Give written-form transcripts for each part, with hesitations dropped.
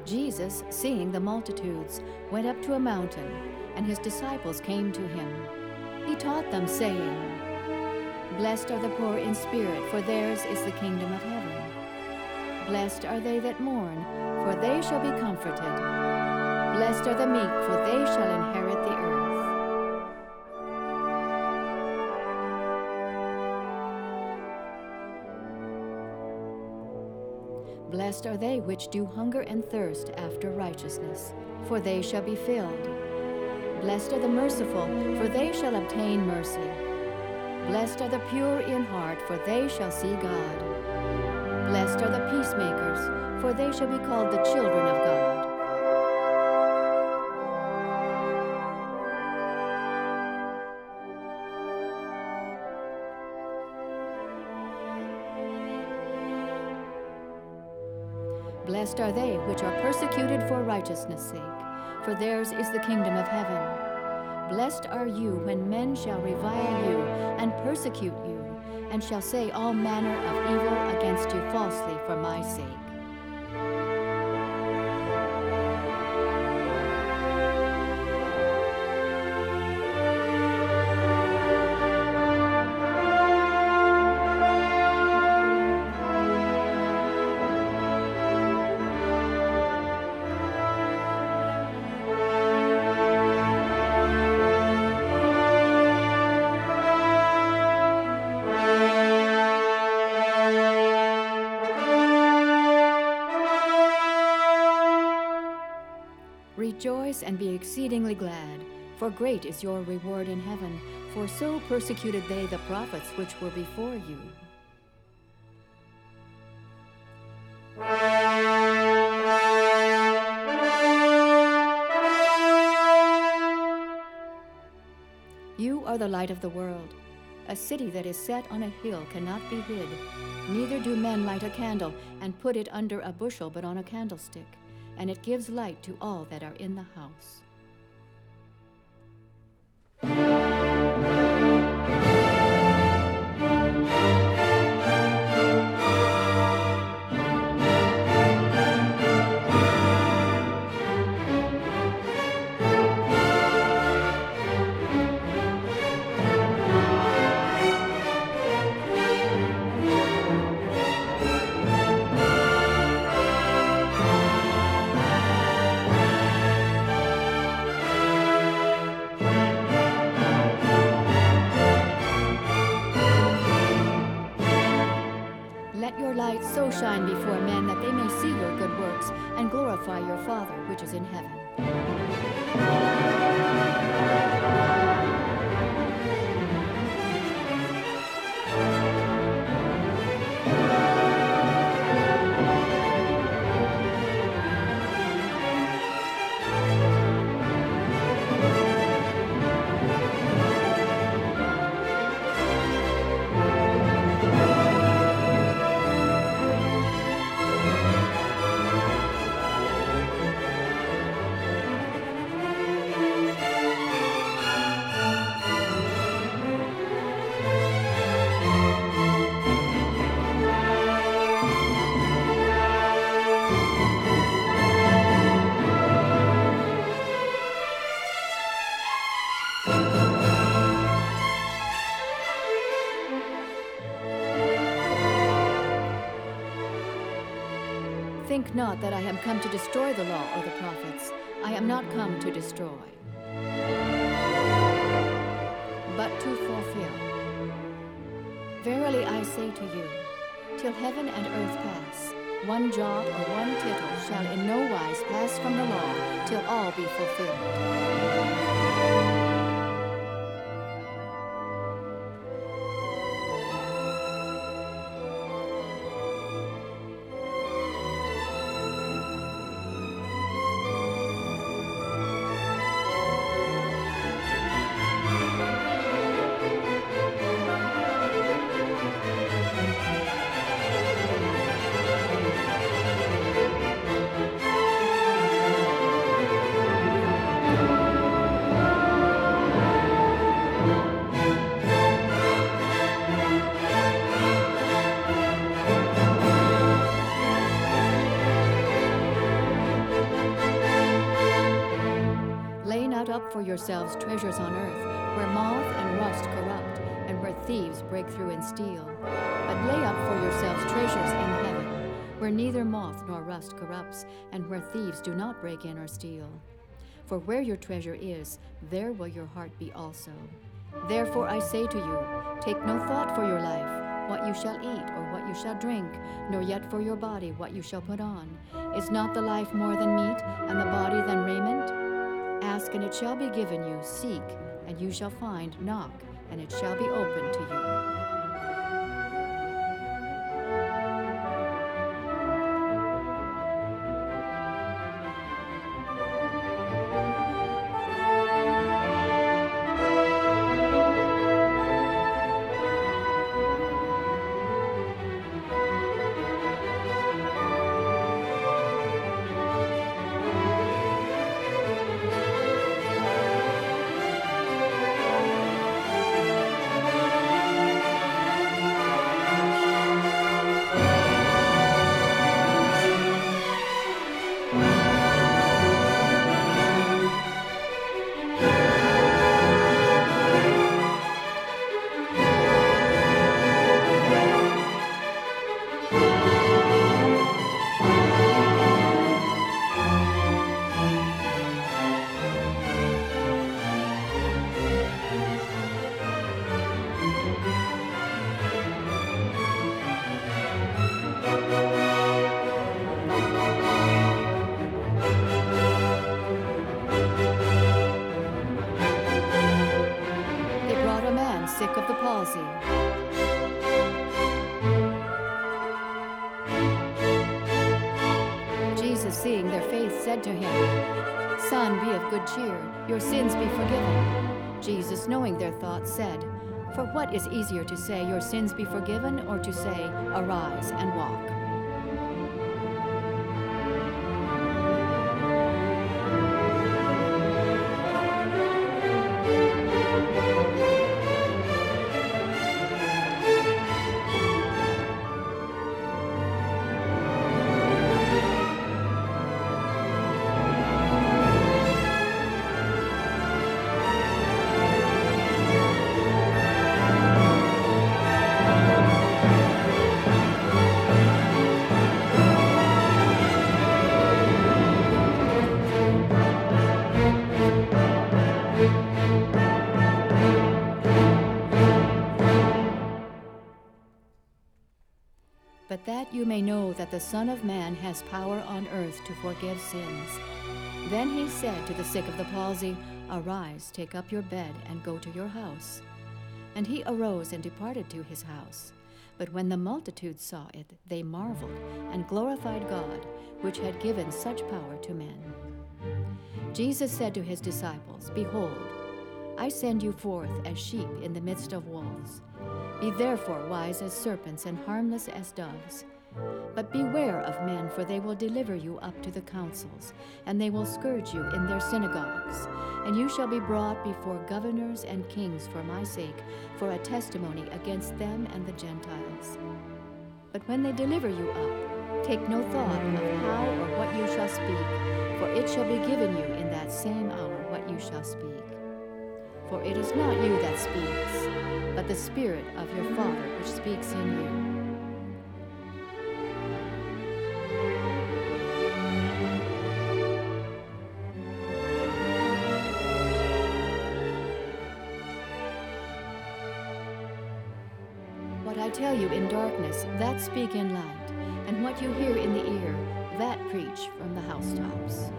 Jesus, seeing the multitudes, went up to a mountain, and his disciples came to him. He taught them, saying, "Blessed are the poor in spirit, for theirs is the kingdom of heaven. Blessed are they that mourn, for they shall be comforted. Blessed are the meek, for they shall inherit the earth. Blessed are they which do hunger and thirst after righteousness, for they shall be filled. Blessed are the merciful, for they shall obtain mercy. Blessed are the pure in heart, for they shall see God. Blessed are the peacemakers, for they shall be called the children of God. Blessed are they which are persecuted for righteousness' sake, for theirs is the kingdom of heaven. Blessed are you when men shall revile you and persecute you, and shall say all manner of evil against you falsely for my sake. Rejoice and be exceedingly glad, for great is your reward in heaven, for so persecuted they the prophets which were before you. You are the light of the world. A city that is set on a hill cannot be hid. Neither do men light a candle and put it under a bushel, but on a candlestick, and it gives light to all that are in the house. Let your light so shine before men that they may see your good works and glorify your Father which is in heaven. Think not that I am come to destroy the law or the prophets. I am not come to destroy, but to fulfill. Verily I say to you, till heaven and earth pass, one jot or one tittle shall in no wise pass from the law till all be fulfilled. up for yourselves treasures on earth, where moth and rust corrupt, and where thieves break through and steal. But lay up for yourselves treasures in heaven, where neither moth nor rust corrupts, and where thieves do not break in or steal. For where your treasure is, there will your heart be also. Therefore I say to you, take no thought for your life, what you shall eat or what you shall drink, nor yet for your body what you shall put on. Is not the life more than meat, and the body than raiment? Ask, and it shall be given you. Seek, and you shall find. Knock, and it shall be opened to you. Sick of the palsy. Jesus, seeing their faith, said to him, Son, be of good cheer, your sins be forgiven. Jesus, knowing their thoughts, said, For what is easier to say, your sins be forgiven, or to say, Arise and walk? But that you may know that the Son of Man has power on earth to forgive sins. Then he said to the sick of the palsy, Arise, take up your bed, and go to your house. And he arose and departed to his house. But when the multitude saw it, they marveled, and glorified God, which had given such power to men. Jesus said to his disciples, Behold, I send you forth as sheep in the midst of wolves. Be therefore wise as serpents and harmless as doves. But beware of men, for they will deliver you up to the councils, and they will scourge you in their synagogues. And you shall be brought before governors and kings for my sake, for a testimony against them and the Gentiles. But when they deliver you up, take no thought of how or what you shall speak, for it shall be given you in that same hour what you shall speak. For it is not you that speaks, but the Spirit of your Father which speaks in you. What I tell you in darkness, that speak in light, and what you hear in the ear, that preach from the housetops.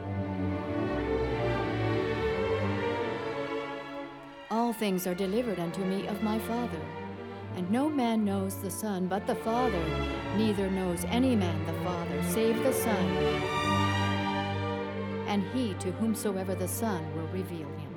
All things are delivered unto me of my Father. And no man knows the Son but the Father, neither knows any man the Father save the Son, and he to whomsoever the Son will reveal him.